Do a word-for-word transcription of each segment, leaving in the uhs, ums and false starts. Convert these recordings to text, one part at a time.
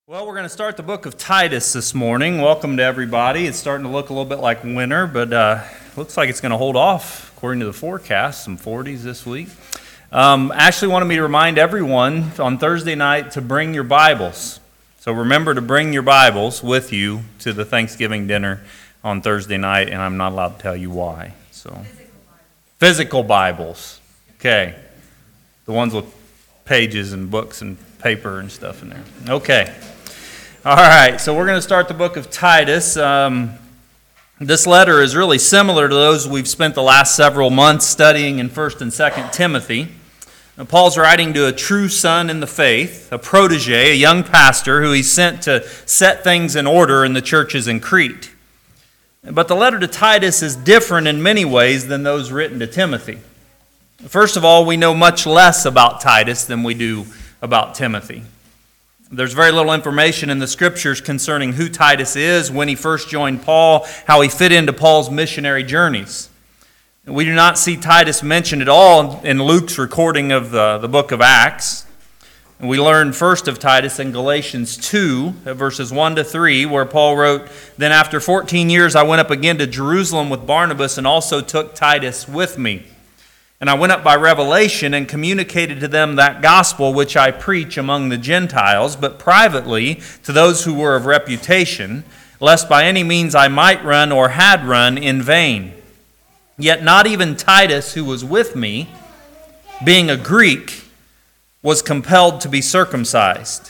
Well, we're going to start the book of Titus this morning. Welcome to everybody. It's starting to look a little bit like winter, but uh, looks like it's going to hold off, according to the forecast, some forties this week. Um, Ashley wanted me to remind everyone on Thursday night to bring your Bibles. So remember to bring your Bibles with you to the Thanksgiving dinner on Thursday night, and I'm not allowed to tell you why. So Physical Bibles. Okay. The ones with pages and books and paper and stuff in there. Okay. All right, so we're going to start the book of Titus. Um, this letter is really similar to those we've spent the last several months studying in First and Second Timothy. Now, Paul's writing to a true son in the faith, a protege, a young pastor who he sent to set things in order in the churches in Crete. But the letter to Titus is different in many ways than those written to Timothy. First of all, we know much less about Titus than we do about Timothy. There's very little information in the Scriptures concerning who Titus is, when he first joined Paul, how he fit into Paul's missionary journeys. We do not see Titus mentioned at all in Luke's recording of the, the book of Acts. We learn first of Titus in Galatians two, verses one to three, where Paul wrote, "Then after fourteen years I went up again to Jerusalem with Barnabas and also took Titus with me. And I went up by revelation and communicated to them that gospel which I preach among the Gentiles, but privately to those who were of reputation, lest by any means I might run or had run in vain. Yet not even Titus, who was with me, being a Greek, was compelled to be circumcised."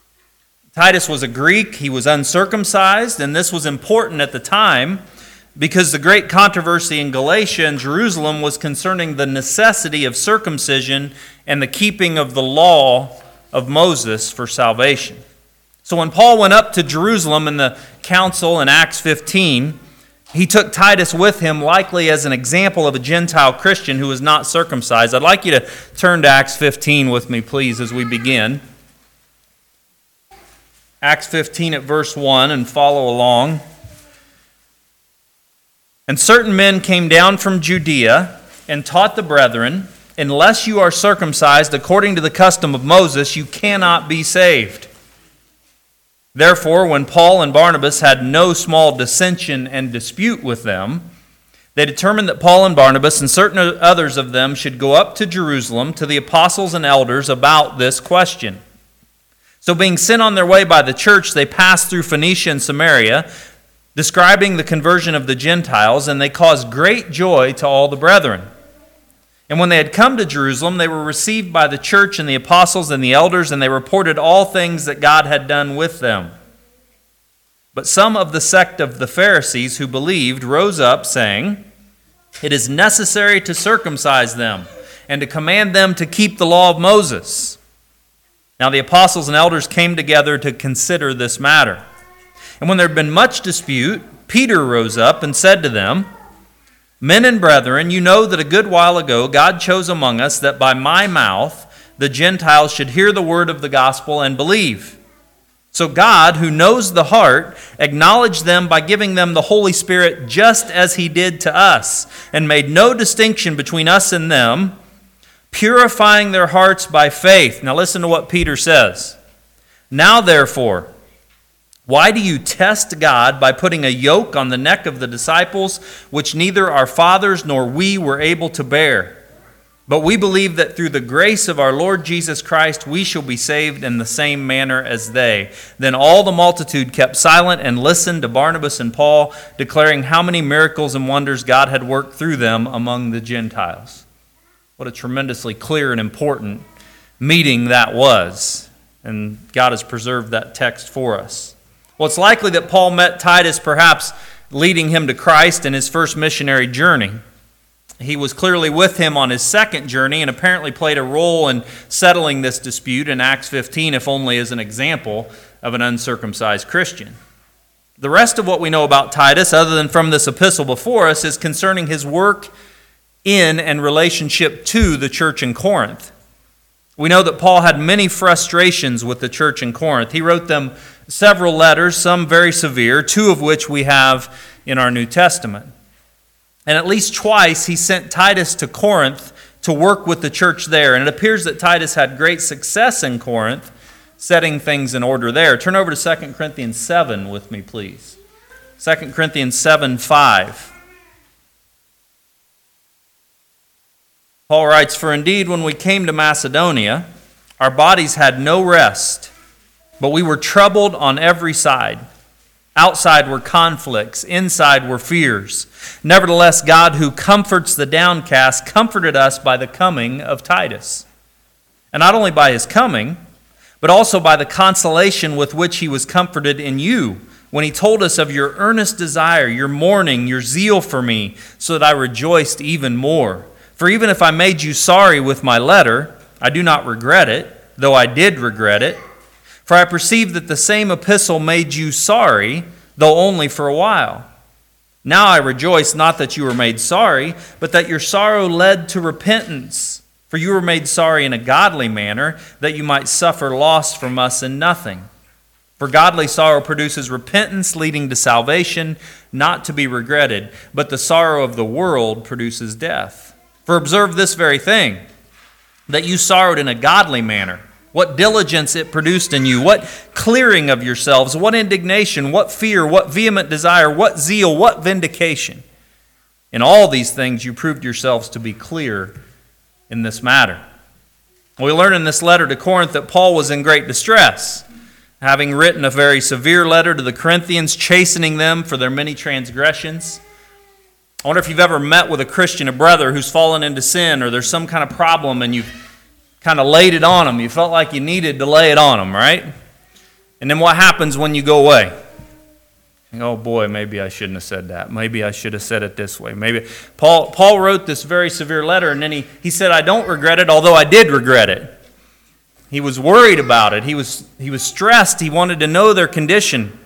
Titus was a Greek, he was uncircumcised, and this was important at the time, because the great controversy in Galatia and Jerusalem was concerning the necessity of circumcision and the keeping of the law of Moses for salvation. So when Paul went up to Jerusalem in the council in Acts fifteen, he took Titus with him, likely as an example of a Gentile Christian who was not circumcised. I'd like you to turn to Acts fifteen with me, please, as we begin. Acts fifteen at verse one, and follow along. "And certain men came down from Judea and taught the brethren, unless you are circumcised according to the custom of Moses, you cannot be saved. Therefore, when Paul and Barnabas had no small dissension and dispute with them, they determined that Paul and Barnabas and certain others of them should go up to Jerusalem to the apostles and elders about this question. So being sent on their way by the church, they passed through Phoenicia and Samaria, describing the conversion of the Gentiles, and they caused great joy to all the brethren. And when they had come to Jerusalem, they were received by the church and the apostles and the elders, and they reported all things that God had done with them. But some of the sect of the Pharisees who believed rose up, saying, 'It is necessary to circumcise them, and to command them to keep the law of Moses.' Now the apostles and elders came together to consider this matter. And when there had been much dispute, Peter rose up and said to them, 'Men and brethren, you know that a good while ago God chose among us that by my mouth the Gentiles should hear the word of the gospel and believe. So God, who knows the heart, acknowledged them by giving them the Holy Spirit just as he did to us, and made no distinction between us and them, purifying their hearts by faith.'" Now listen to what Peter says. "Now therefore, why do you test God by putting a yoke on the neck of the disciples, which neither our fathers nor we were able to bear? But we believe that through the grace of our Lord Jesus Christ, we shall be saved in the same manner as they." Then all the multitude kept silent and listened to Barnabas and Paul, declaring how many miracles and wonders God had worked through them among the Gentiles. What a tremendously clear and important meeting that was. And God has preserved that text for us. Well, it's likely that Paul met Titus perhaps leading him to Christ in his first missionary journey. He was clearly with him on his second journey and apparently played a role in settling this dispute in Acts fifteen, if only as an example of an uncircumcised Christian. The rest of what we know about Titus, other than from this epistle before us, is concerning his work in and relationship to the church in Corinth. We know that Paul had many frustrations with the church in Corinth. He wrote them several letters, some very severe, two of which we have in our New Testament. And at least twice he sent Titus to Corinth to work with the church there. And it appears that Titus had great success in Corinth, setting things in order there. Turn over to Second Corinthians seven with me, please. Second Corinthians seven five. Paul writes, "For indeed, when we came to Macedonia, our bodies had no rest, but we were troubled on every side. Outside were conflicts, inside were fears. Nevertheless, God, who comforts the downcast, comforted us by the coming of Titus. And not only by his coming, but also by the consolation with which he was comforted in you, when he told us of your earnest desire, your mourning, your zeal for me, so that I rejoiced even more. For even if I made you sorry with my letter, I do not regret it, though I did regret it. For I perceive that the same epistle made you sorry, though only for a while. Now I rejoice not that you were made sorry, but that your sorrow led to repentance. For you were made sorry in a godly manner, that you might suffer loss from us in nothing. For godly sorrow produces repentance leading to salvation, not to be regretted, but the sorrow of the world produces death. For observe this very thing, that you sorrowed in a godly manner. What diligence it produced in you, what clearing of yourselves, what indignation, what fear, what vehement desire, what zeal, what vindication. In all these things you proved yourselves to be clear in this matter." We learn in this letter to Corinth that Paul was in great distress, having written a very severe letter to the Corinthians, chastening them for their many transgressions. I wonder if you've ever met with a Christian, a brother who's fallen into sin, or there's some kind of problem and you've kind of laid it on them. You felt like you needed to lay it on them, right? And then what happens when you go away? You go, oh boy, maybe I shouldn't have said that. Maybe I should have said it this way. Maybe Paul Paul wrote this very severe letter, and then he, he said, I don't regret it, although I did regret it. He was worried about it. He was, he was stressed. He wanted to know their condition.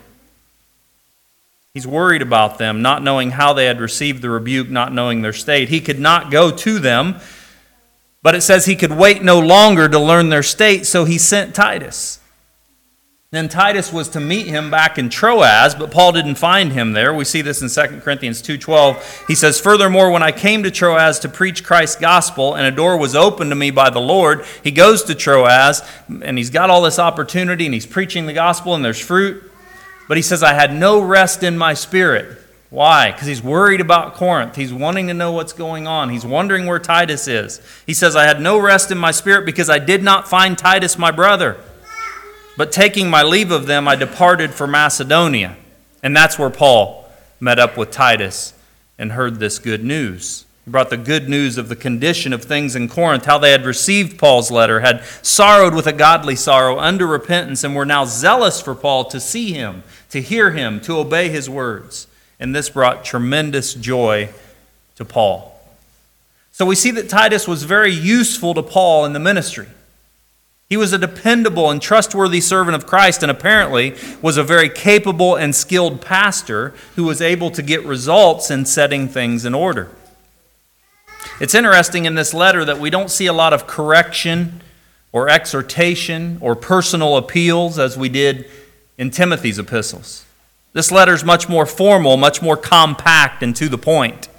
He's worried about them, not knowing how they had received the rebuke, not knowing their state. He could not go to them, but it says he could wait no longer to learn their state, so he sent Titus. Then Titus was to meet him back in Troas, but Paul didn't find him there. We see this in Second Corinthians two twelve. He says, "Furthermore, when I came to Troas to preach Christ's gospel, and a door was opened to me by the Lord," he goes to Troas, and he's got all this opportunity, and he's preaching the gospel, and there's fruit. But he says, I had no rest in my spirit. Why? Because he's worried about Corinth. He's wanting to know what's going on. He's wondering where Titus is. He says, I had no rest in my spirit because I did not find Titus my brother. But taking my leave of them, I departed for Macedonia. And that's where Paul met up with Titus and heard this good news. He brought the good news of the condition of things in Corinth, how they had received Paul's letter, had sorrowed with a godly sorrow unto repentance, and were now zealous for Paul to see him, to hear him, to obey his words. And this brought tremendous joy to Paul. So we see that Titus was very useful to Paul in the ministry. He was a dependable and trustworthy servant of Christ, and apparently was a very capable and skilled pastor who was able to get results in setting things in order. It's interesting in this letter that we don't see a lot of correction or exhortation or personal appeals as we did in Timothy's epistles. This letter is much more formal, much more compact and to the point.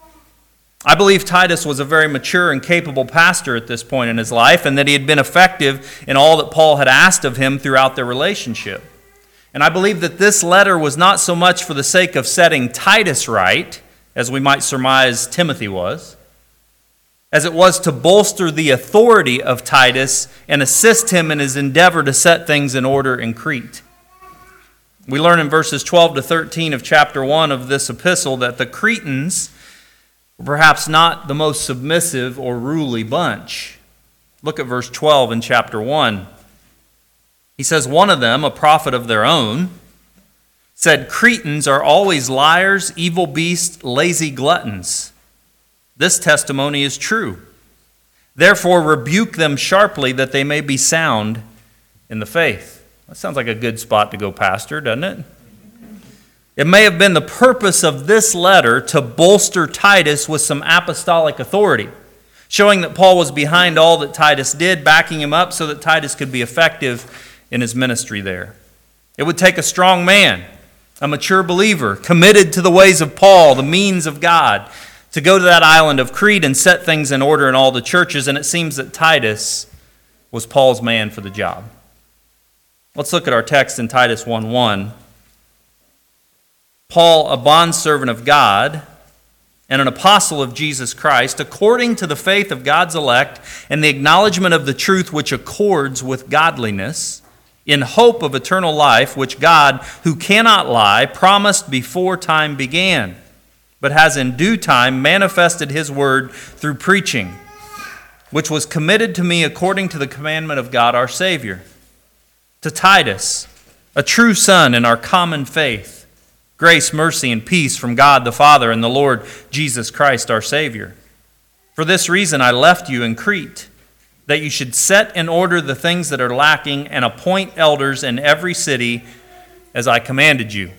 I believe Titus was a very mature and capable pastor at this point in his life, and that he had been effective in all that Paul had asked of him throughout their relationship. And I believe that this letter was not so much for the sake of setting Titus right, as we might surmise Timothy was, as it was to bolster the authority of Titus and assist him in his endeavor to set things in order in Crete. We learn in verses twelve to thirteen of chapter one of this epistle that the Cretans were perhaps not the most submissive or ruly bunch. Look at verse twelve in chapter one. He says, one of them, a prophet of their own, said, Cretans are always liars, evil beasts, lazy gluttons. This testimony is true. Therefore rebuke them sharply that they may be sound in the faith. That sounds like a good spot to go pastor, doesn't it? It may have been the purpose of this letter to bolster Titus with some apostolic authority, showing that Paul was behind all that Titus did, backing him up so that Titus could be effective in his ministry there. It would take a strong man, a mature believer, committed to the ways of Paul, the means of God, to go to that island of Crete and set things in order in all the churches, and it seems that Titus was Paul's man for the job. Let's look at our text in Titus one one. Paul, a bondservant of God and an apostle of Jesus Christ, according to the faith of God's elect and the acknowledgement of the truth which accords with godliness, in hope of eternal life, which God, who cannot lie, promised before time began, but has in due time manifested his word through preaching, which was committed to me according to the commandment of God our Savior. To Titus, a true son in our common faith, grace, mercy, and peace from God the Father and the Lord Jesus Christ our Savior. For this reason I left you in Crete, that you should set in order the things that are lacking and appoint elders in every city as I commanded you.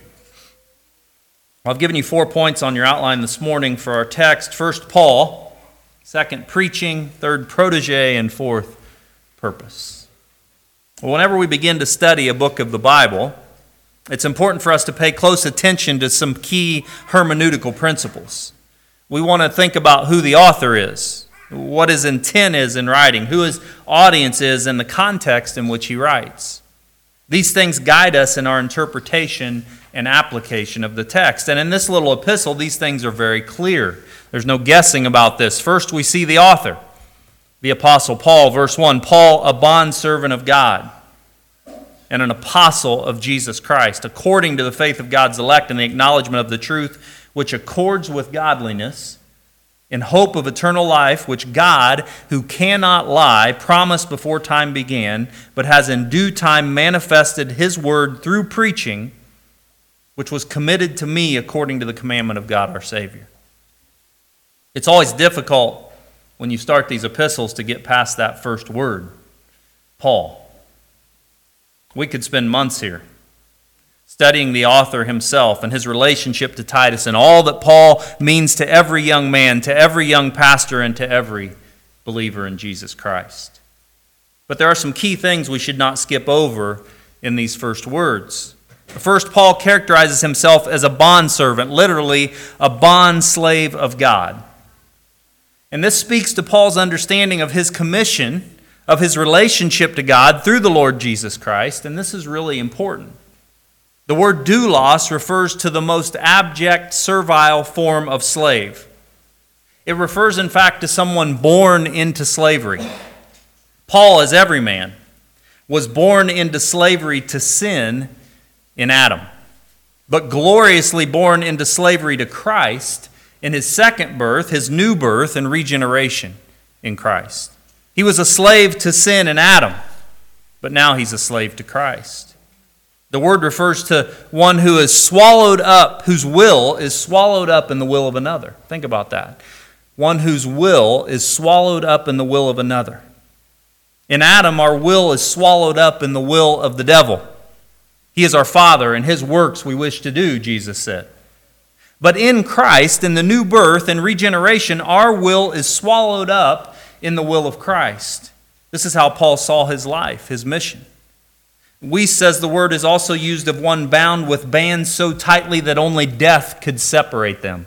I've given you four points on your outline this morning for our text. First, Paul. Second, preaching. Third, protege. And fourth, purpose. Well, whenever we begin to study a book of the Bible, it's important for us to pay close attention to some key hermeneutical principles. We want to think about who the author is, what his intent is in writing, who his audience is, and the context in which he writes. These things guide us in our interpretation and application of the text. And in this little epistle, these things are very clear. There's no guessing about this. First, we see the author, the Apostle Paul. Verse one, Paul, a bondservant of God and an apostle of Jesus Christ, according to the faith of God's elect and the acknowledgement of the truth which accords with godliness, in hope of eternal life, which God, who cannot lie, promised before time began, but has in due time manifested his word through preaching, which was committed to me according to the commandment of God our Savior. It's always difficult when you start these epistles to get past that first word, Paul. We could spend months here studying the author himself and his relationship to Titus and all that Paul means to every young man, to every young pastor, and to every believer in Jesus Christ. But there are some key things we should not skip over in these first words. First, Paul characterizes himself as a bondservant, literally a bond slave of God. And this speaks to Paul's understanding of his commission, of his relationship to God through the Lord Jesus Christ, and this is really important. The word doulos refers to the most abject, servile form of slave. It refers, in fact, to someone born into slavery. Paul, as every man, was born into slavery to sin in Adam, but gloriously born into slavery to Christ in his second birth, his new birth and regeneration in Christ. He was a slave to sin in Adam, but now he's a slave to Christ. The word refers to one who is swallowed up, whose will is swallowed up in the will of another. Think about that. One whose will is swallowed up in the will of another. In Adam, our will is swallowed up in the will of the devil. He is our father, and his works we wish to do, Jesus said. But in Christ, in the new birth and regeneration, our will is swallowed up in the will of Christ. This is how Paul saw his life, his mission. We, says the word, is also used of one bound with bands so tightly that only death could separate them.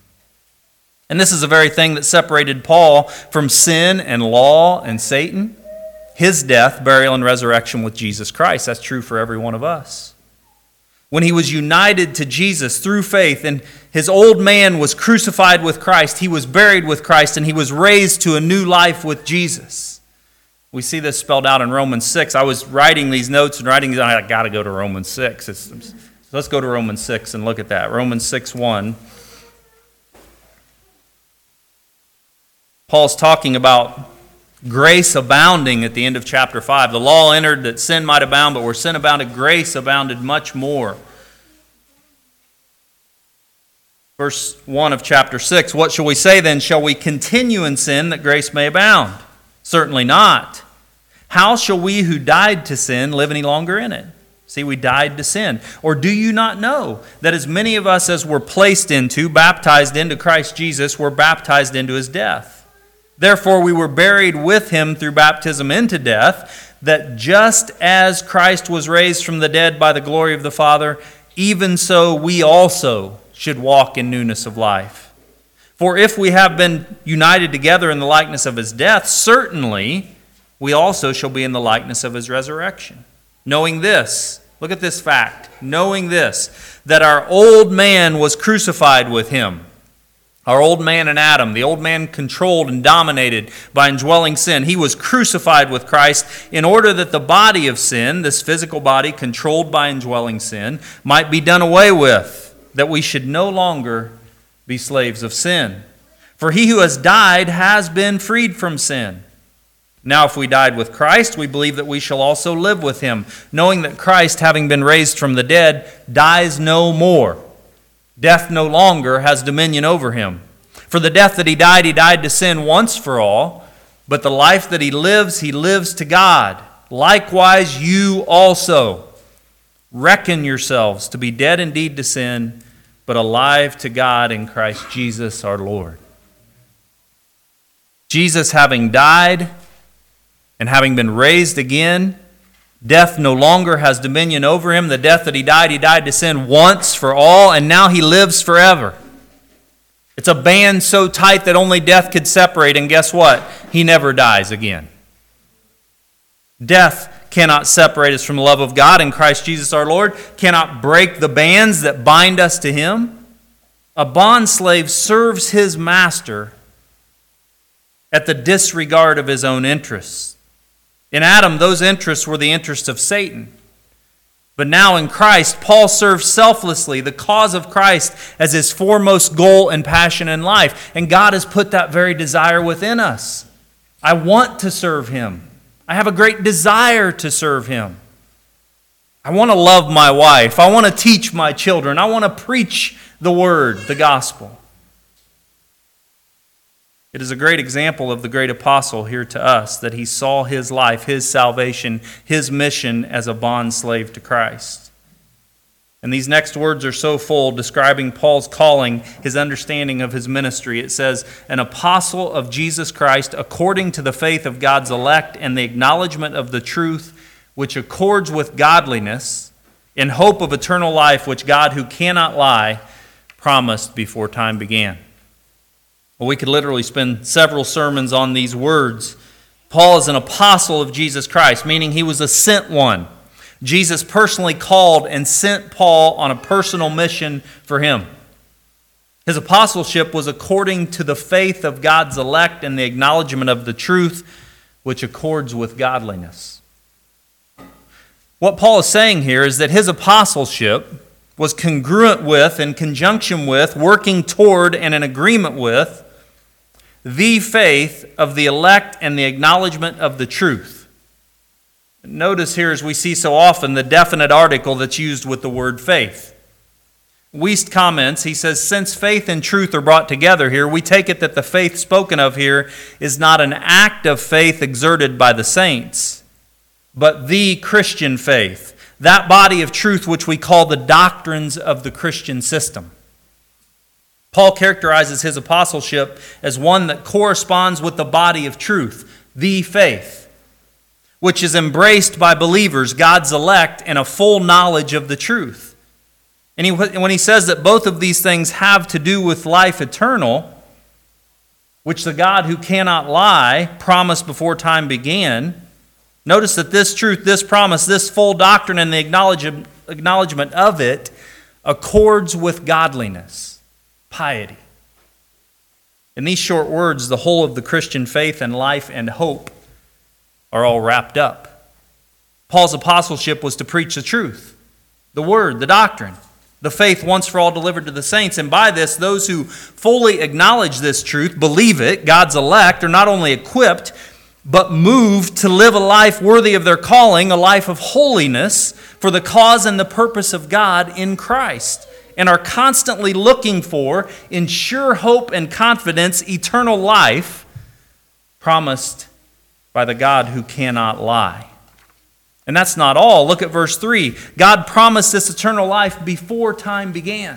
And this is the very thing that separated Paul from sin and law and Satan. His death, burial, and resurrection with Jesus Christ. That's true for every one of us. When he was united to Jesus through faith and his old man was crucified with Christ, he was buried with Christ, and he was raised to a new life with Jesus. We see this spelled out in Romans six. I was writing these notes and writing these, I got to go to Romans six. It's, so let's go to Romans six and look at that. Romans six one. Paul's talking about grace abounding at the end of chapter five. The law entered that sin might abound, but where sin abounded, grace abounded much more. Verse one of chapter six, what shall we say then? Shall we continue in sin that grace may abound? Certainly not. How shall we who died to sin live any longer in it? See, we died to sin. Or do you not know that as many of us as were placed into, baptized into Christ Jesus, were baptized into his death? Therefore we were buried with him through baptism into death, that just as Christ was raised from the dead by the glory of the Father, even so we also should walk in newness of life. For if we have been united together in the likeness of his death, certainly we also shall be in the likeness of his resurrection. Knowing this, look at this fact, knowing this, that our old man was crucified with him. Our old man in Adam, the old man controlled and dominated by indwelling sin, he was crucified with Christ in order that the body of sin, this physical body controlled by indwelling sin, might be done away with, that we should no longer be slaves of sin. For he who has died has been freed from sin. Now if we died with Christ, we believe that we shall also live with him, knowing that Christ, having been raised from the dead, dies no more. Death no longer has dominion over him. For the death that he died, he died to sin once for all, but the life that he lives, he lives to God. Likewise, you also reckon yourselves to be dead indeed to sin, but alive to God in Christ Jesus our Lord. Jesus, having died and having been raised again, death no longer has dominion over him. The death that he died, he died to sin once for all, and now he lives forever. It's a band so tight that only death could separate, and guess what? He never dies again. Death cannot separate us from the love of God in Christ Jesus our Lord, cannot break the bands that bind us to him. A bondslave serves his master at the disregard of his own interests. In Adam, those interests were the interests of Satan. But now in Christ, Paul serves selflessly the cause of Christ as his foremost goal and passion in life. And God has put that very desire within us. I want to serve him. I have a great desire to serve him. I want to love my wife. I want to teach my children. I want to preach the word, the gospel. It is a great example of the great apostle here to us that he saw his life, his salvation, his mission as a bondslave to Christ. And these next words are so full, describing Paul's calling, his understanding of his ministry. It says, an apostle of Jesus Christ according to the faith of God's elect and the acknowledgement of the truth which accords with godliness, in hope of eternal life which God, who cannot lie, promised before time began. Well, we could literally spend several sermons on these words. Paul is an apostle of Jesus Christ, meaning he was a sent one. Jesus personally called and sent Paul on a personal mission for him. His apostleship was according to the faith of God's elect and the acknowledgement of the truth which accords with godliness. What Paul is saying here is that his apostleship was congruent with, in conjunction with, working toward, and in agreement with the faith of the elect and the acknowledgement of the truth. Notice here, as we see so often, the definite article that's used with the word faith. Wuest comments, he says, since faith and truth are brought together here, we take it that the faith spoken of here is not an act of faith exerted by the saints, but the Christian faith, that body of truth which we call the doctrines of the Christian system. Paul characterizes his apostleship as one that corresponds with the body of truth, the faith, which is embraced by believers, God's elect, in a full knowledge of the truth. And he, when he says that both of these things have to do with life eternal, which the God who cannot lie promised before time began, notice that this truth, this promise, this full doctrine and the acknowledgement of it accords with godliness, piety. In these short words, the whole of the Christian faith and life and hope are all wrapped up. Paul's apostleship was to preach the truth, the word, the doctrine, the faith once for all delivered to the saints. And by this, those who fully acknowledge this truth, believe it, God's elect, are not only equipped, but moved to live a life worthy of their calling, a life of holiness for the cause and the purpose of God in Christ, and are constantly looking for, in sure hope and confidence, eternal life promised by the God who cannot lie. And that's not all. Look at verse three. God promised this eternal life before time began.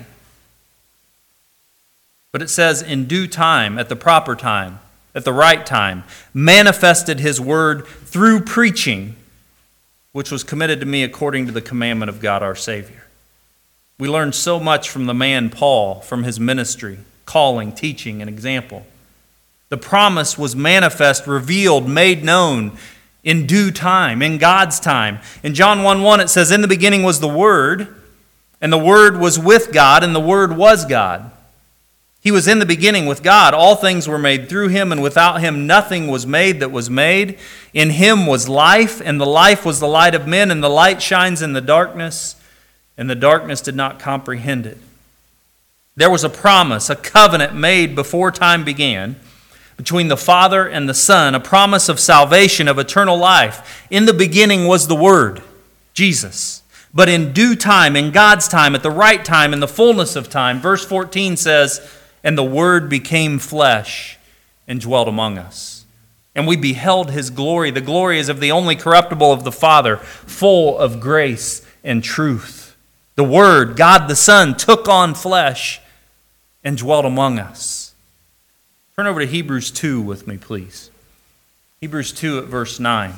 But it says, in due time, at the proper time, at the right time, manifested his word through preaching, which was committed to me according to the commandment of God our Savior. We learn so much from the man Paul, from his ministry, calling, teaching, and example. The promise was manifest, revealed, made known in due time, in God's time. In John one one it says, "In the beginning was the Word, and the Word was with God, and the Word was God. He was in the beginning with God. All things were made through him, and without him nothing was made that was made. In him was life, and the life was the light of men, and the light shines in the darkness, and the darkness did not comprehend it." There was a promise, a covenant made before time began between the Father and the Son, a promise of salvation, of eternal life. In the beginning was the Word, Jesus. But in due time, in God's time, at the right time, in the fullness of time, verse fourteen says, "And the Word became flesh and dwelt among us. And we beheld his glory. The glory is of the only corruptible of the Father, full of grace and truth." The Word, God the Son, took on flesh and dwelt among us. Turn over to Hebrews two with me, please. Hebrews two at verse nine.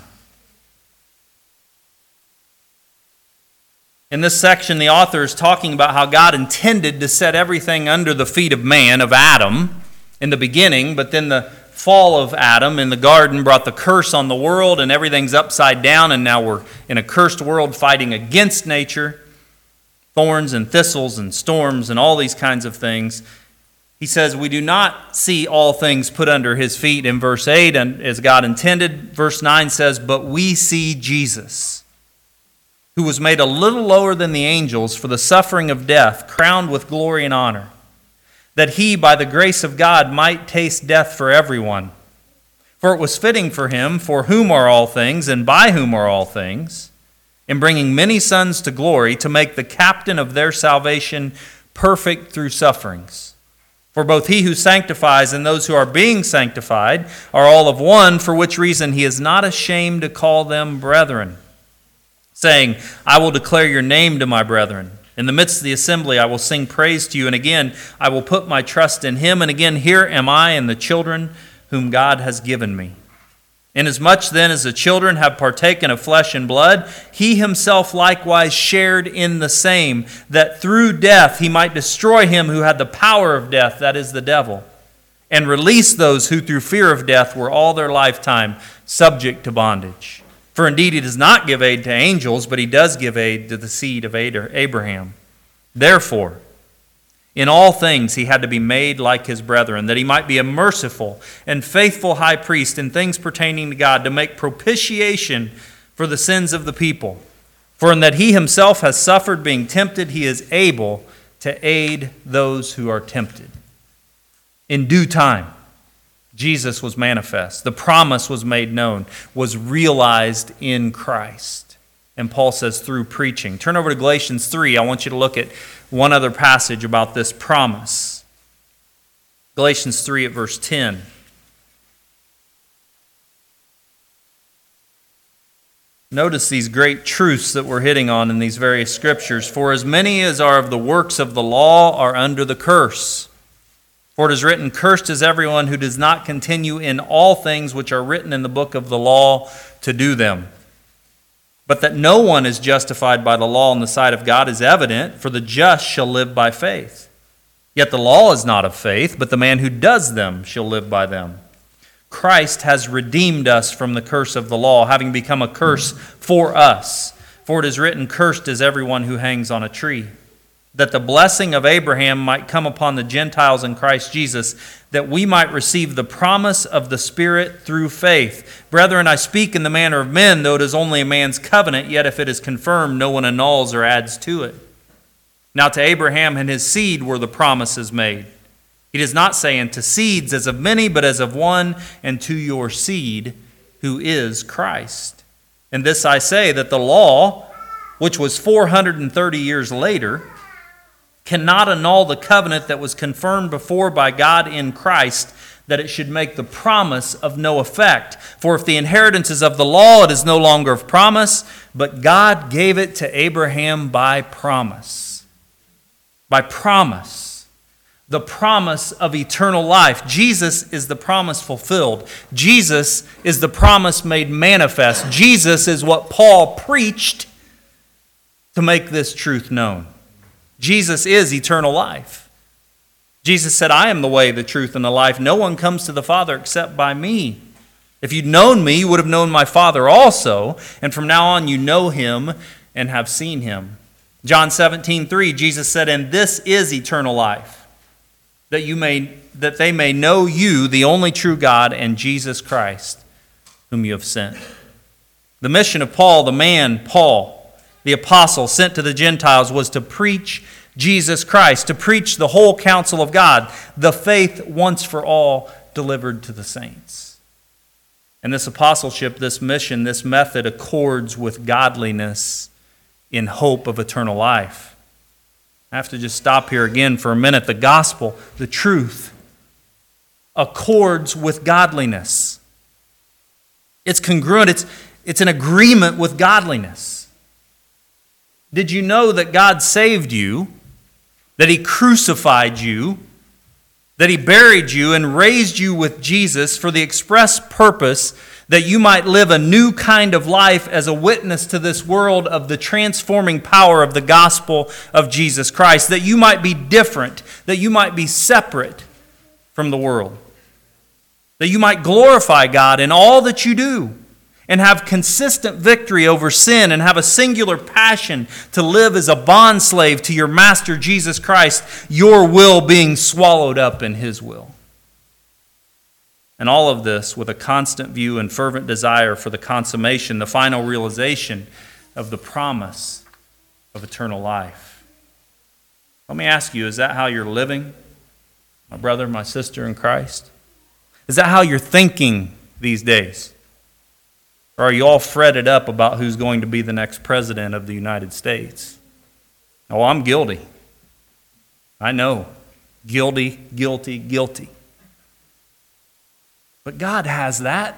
In this section, the author is talking about how God intended to set everything under the feet of man, of Adam, in the beginning, but then the fall of Adam in the garden brought the curse on the world, and everything's upside down, and now we're in a cursed world fighting against nature, thorns and thistles and storms and all these kinds of things. He says we do not see all things put under his feet in verse eight, and as God intended. Verse nine says, "But we see Jesus, who was made a little lower than the angels for the suffering of death, crowned with glory and honor, that he, by the grace of God, might taste death for everyone. For it was fitting for him, for whom are all things, and by whom are all things, in bringing many sons to glory, to make the captain of their salvation perfect through sufferings. For both he who sanctifies and those who are being sanctified are all of one, for which reason he is not ashamed to call them brethren, saying, I will declare your name to my brethren. In the midst of the assembly I will sing praise to you, and again I will put my trust in him, and again here am I and the children whom God has given me. Inasmuch then as the children have partaken of flesh and blood, he himself likewise shared in the same, that through death he might destroy him who had the power of death, that is the devil, and release those who through fear of death were all their lifetime subject to bondage. For indeed he does not give aid to angels, but he does give aid to the seed of Abraham. Therefore, in all things he had to be made like his brethren, that he might be a merciful and faithful high priest in things pertaining to God, to make propitiation for the sins of the people. For in that he himself has suffered being tempted, he is able to aid those who are tempted. In due time, Jesus was manifest. The promise was made known, was realized in Christ. And Paul says through preaching. Turn over to Galatians three. I want you to look at one other passage about this promise. Galatians three at verse ten. Notice these great truths that we're hitting on in these various scriptures. For as many as are of the works of the law are under the curse. For it is written, cursed is everyone who does not continue in all things which are written in the book of the law to do them. But that no one is justified by the law in the sight of God is evident, for the just shall live by faith. Yet the law is not of faith, but the man who does them shall live by them. Christ has redeemed us from the curse of the law, having become a curse for us. For it is written, cursed is everyone who hangs on a tree, that the blessing of Abraham might come upon the Gentiles in Christ Jesus, that we might receive the promise of the Spirit through faith. Brethren, I speak in the manner of men, though it is only a man's covenant, yet if it is confirmed, no one annuls or adds to it. Now to Abraham and his seed were the promises made. He does not say unto seeds as of many, but as of one, and to your seed, who is Christ. And this I say, that the law, which was four hundred thirty years later, cannot annul the covenant that was confirmed before by God in Christ, that it should make the promise of no effect. For if the inheritance is of the law, it is no longer of promise, but God gave it to Abraham by promise. By promise. The promise of eternal life. Jesus is the promise fulfilled. Jesus is the promise made manifest. Jesus is what Paul preached to make this truth known. Jesus is eternal life. Jesus said, I am the way, the truth, and the life. No one comes to the Father except by me. If you'd known me, you would have known my Father also, and from now on you know him and have seen him. John seventeen three, Jesus said, "And this is eternal life, that you may that they may know you, the only true God, and Jesus Christ, whom you have sent." The mission of Paul, the man Paul, the apostle sent to the Gentiles, was to preach Jesus Christ, to preach the whole counsel of God, the faith once for all delivered to the saints. And this apostleship, this mission, this method accords with godliness in hope of eternal life. I have to just stop here again for a minute. The gospel, the truth, accords with godliness. It's congruent. It's, it's an agreement with godliness. Did you know that God saved you, that he crucified you, that he buried you and raised you with Jesus for the express purpose that you might live a new kind of life as a witness to this world of the transforming power of the gospel of Jesus Christ, that you might be different, that you might be separate from the world, that you might glorify God in all that you do and have consistent victory over sin and have a singular passion to live as a bondslave to your Master Jesus Christ, your will being swallowed up in his will. And all of this with a constant view and fervent desire for the consummation, the final realization of the promise of eternal life. Let me ask you, is that how you're living, my brother, my sister in Christ? Is that how you're thinking these days? Or are you all fretted up about who's going to be the next president of the United States? Oh, I'm guilty. I know. Guilty, guilty, guilty. But God has that.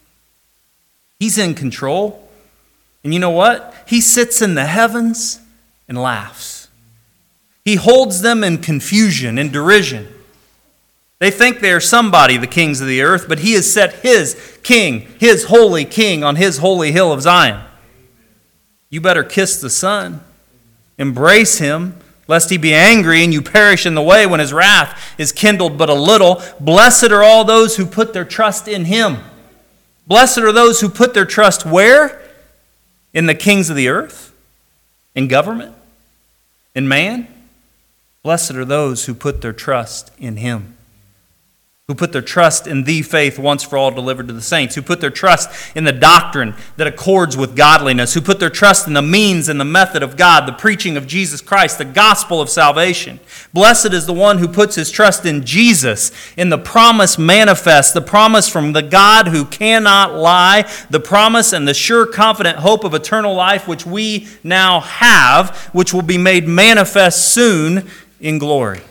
He's in control. And you know what? He sits in the heavens and laughs. He holds them in confusion and derision. They think they are somebody, the kings of the earth, but he has set his king, his holy king, on his holy hill of Zion. You better kiss the Son. Embrace him, lest he be angry and you perish in the way when his wrath is kindled but a little. Blessed are all those who put their trust in him. Blessed are those who put their trust where? In the kings of the earth? In government? In man? Blessed are those who put their trust in him. Who put their trust in the faith once for all delivered to the saints, who put their trust in the doctrine that accords with godliness, who put their trust in the means and the method of God, the preaching of Jesus Christ, the gospel of salvation. Blessed is the one who puts his trust in Jesus, in the promise manifest, the promise from the God who cannot lie, the promise and the sure confident hope of eternal life which we now have, which will be made manifest soon in glory.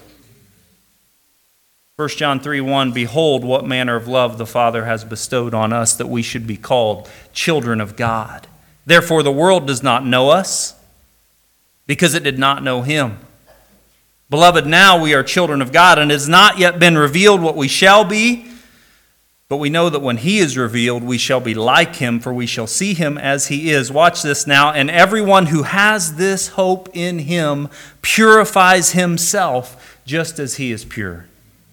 First John three one, behold what manner of love the Father has bestowed on us that we should be called children of God. Therefore the world does not know us because it did not know him. Beloved, now we are children of God, and it has not yet been revealed what we shall be, but we know that when he is revealed, we shall be like him, for we shall see him as he is. Watch this now. And everyone who has this hope in him purifies himself just as he is pure.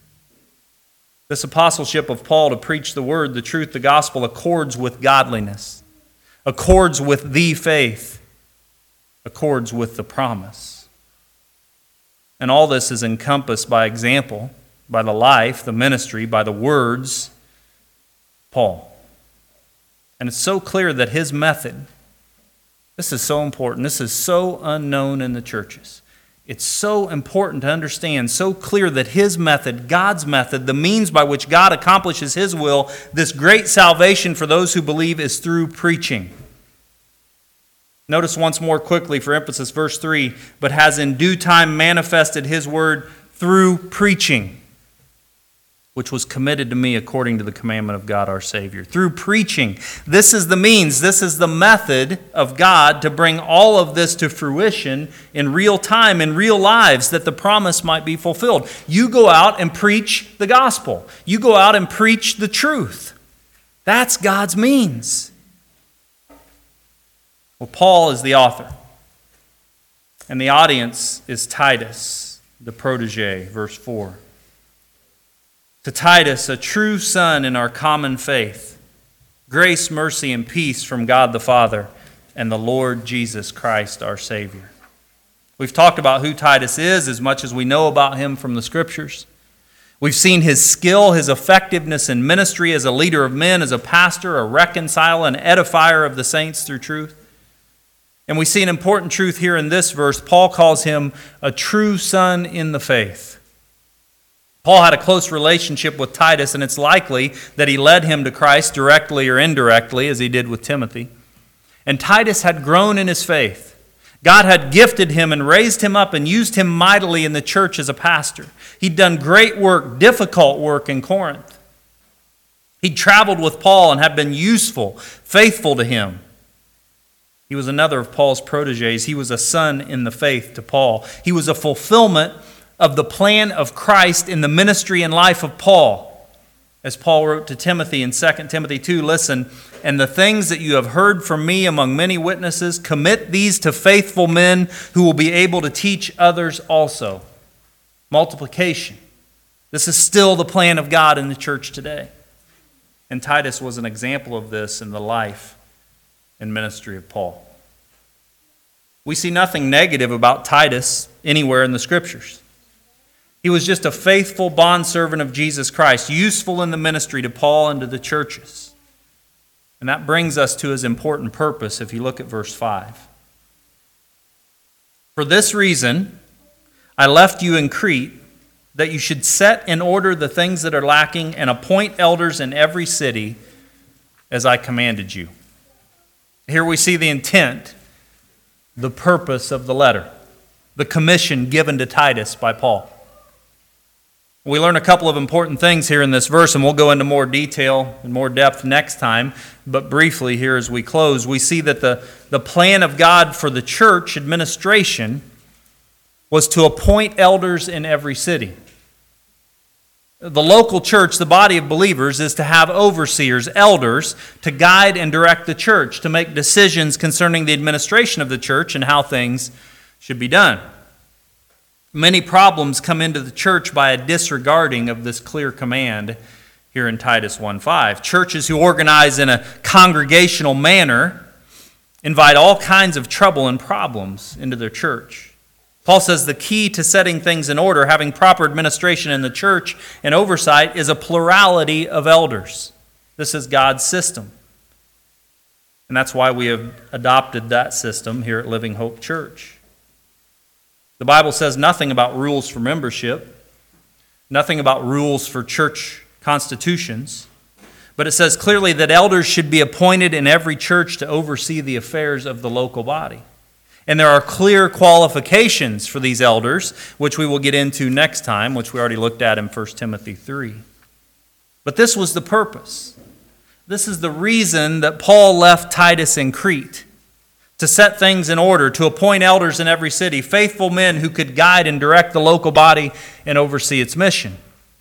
This apostleship of Paul to preach the word, the truth, the gospel accords with godliness, accords with the faith, accords with the promise. And all this is encompassed by example, by the life, the ministry, by the words of Paul. And it's so clear that his method, this is so important, this is so unknown in the churches. It's so important to understand, so clear that his method, God's method, the means by which God accomplishes his will, this great salvation for those who believe is through preaching. Notice once more quickly for emphasis, verse three, but has in due time manifested his word through preaching, which was committed to me according to the commandment of God our Savior. Through preaching. This is the means, this is the method of God to bring all of this to fruition in real time, in real lives, that the promise might be fulfilled. You go out and preach the gospel. You go out and preach the truth. That's God's means. Well, Paul is the author. And the audience is Titus, the protege, verse four. To Titus, a true son in our common faith, Grace, mercy, and peace from God the Father and the Lord Jesus Christ, our Savior. We've talked about who Titus is as much as we know about him from the Scriptures. We've seen his skill, his effectiveness in ministry as a leader of men, as a pastor, a reconciler, an edifier of the saints through truth. And we see an important truth here in this verse. Paul calls him a true son in the faith. Paul had a close relationship with Titus, and it's likely that he led him to Christ directly or indirectly, as he did with Timothy. And Titus had grown in his faith. God had gifted him and raised him up and used him mightily in the church as a pastor. He'd done great work, difficult work in Corinth. He'd traveled with Paul and had been useful, faithful to him. He was another of Paul's proteges. He was a son in the faith to Paul. He was a fulfillment of the plan of Christ in the ministry and life of Paul. As Paul wrote to Timothy in Second Timothy two, listen, and the things that you have heard from me among many witnesses, commit these to faithful men who will be able to teach others also. Multiplication. This is still the plan of God in the church today. And Titus was an example of this in the life and ministry of Paul. We see nothing negative about Titus anywhere in the Scriptures. He was just a faithful bondservant of Jesus Christ, useful in the ministry to Paul and to the churches. And that brings us to his important purpose if you look at verse five. For this reason, I left you in Crete, that you should set in order the things that are lacking and appoint elders in every city as I commanded you. Here we see the intent, the purpose of the letter, the commission given to Titus by Paul. We learn a couple of important things here in this verse, and we'll go into more detail and more depth next time. But briefly here as we close, we see that the, the plan of God for the church administration was to appoint elders in every city. The local church, the body of believers, is to have overseers, elders, to guide and direct the church, to make decisions concerning the administration of the church and how things should be done. Many problems come into the church by a disregarding of this clear command here in Titus one five. Churches who organize in a congregational manner invite all kinds of trouble and problems into their church. Paul says the key to setting things in order, having proper administration in the church and oversight, is a plurality of elders. This is God's system. And that's why we have adopted that system here at Living Hope Church. The Bible says nothing about rules for membership, nothing about rules for church constitutions, but it says clearly that elders should be appointed in every church to oversee the affairs of the local body. And there are clear qualifications for these elders, which we will get into next time, which we already looked at in First Timothy three. But this was the purpose. This is the reason that Paul left Titus in Crete, to set things in order, to appoint elders in every city, faithful men who could guide and direct the local body and oversee its mission.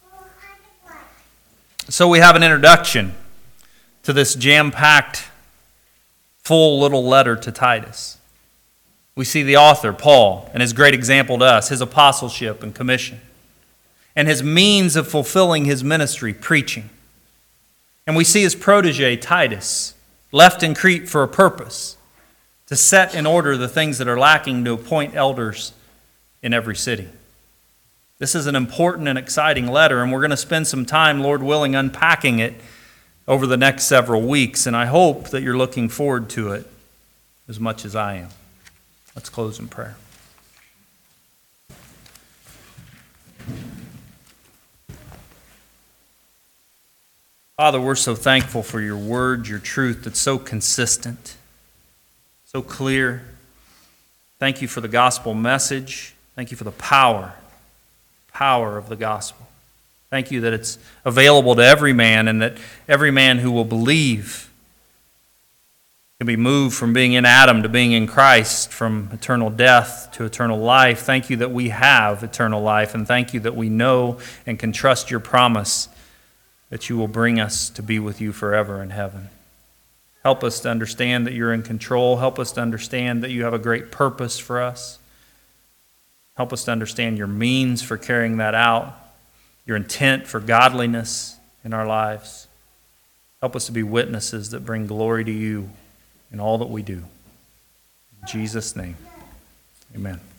So we have an introduction to this jam-packed, full little letter to Titus. We see the author, Paul, and his great example to us, his apostleship and commission, and his means of fulfilling his ministry, preaching. And we see his protege, Titus, left in Crete for a purpose, to set in order the things that are lacking, to appoint elders in every city. This is an important and exciting letter, and we're going to spend some time, Lord willing, unpacking it over the next several weeks, and I hope that you're looking forward to it as much as I am. Let's close in prayer. Father, we're so thankful for your word, your truth that's so consistent, so clear. Thank you for the gospel message. Thank you for the power, power of the gospel. Thank you that it's available to every man, and that every man who will believe can be moved from being in Adam to being in Christ, from eternal death to eternal life. Thank you that we have eternal life, and thank you that we know and can trust your promise that you will bring us to be with you forever in heaven. Help us to understand that you're in control. Help us to understand that you have a great purpose for us. Help us to understand your means for carrying that out, your intent for godliness in our lives. Help us to be witnesses that bring glory to you in all that we do. In Jesus' name, amen.